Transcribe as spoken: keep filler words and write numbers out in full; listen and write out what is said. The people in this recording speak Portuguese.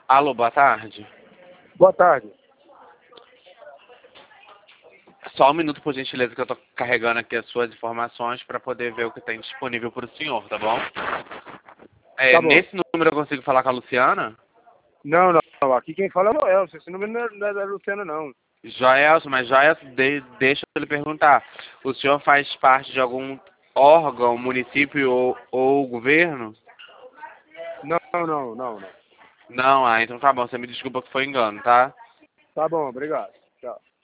Alô, boa tarde. Boa tarde. Só um minuto, por gentileza, que eu tô carregando aqui as suas informações para poder ver o que tem disponível para o senhor, tá bom? É, Tá bom. nesse número eu consigo falar com a Luciana? Não, não, não. Aqui quem fala é o Noel. Esse número não é, não é da Luciana, não. Joelson, mas Joelson, de, deixa eu lhe perguntar. O senhor faz parte de algum órgão, município ou, ou governo? Não, não, não, não. Não, ah, então tá bom, você me desculpa que foi engano, tá? Tá bom, obrigado. Tchau.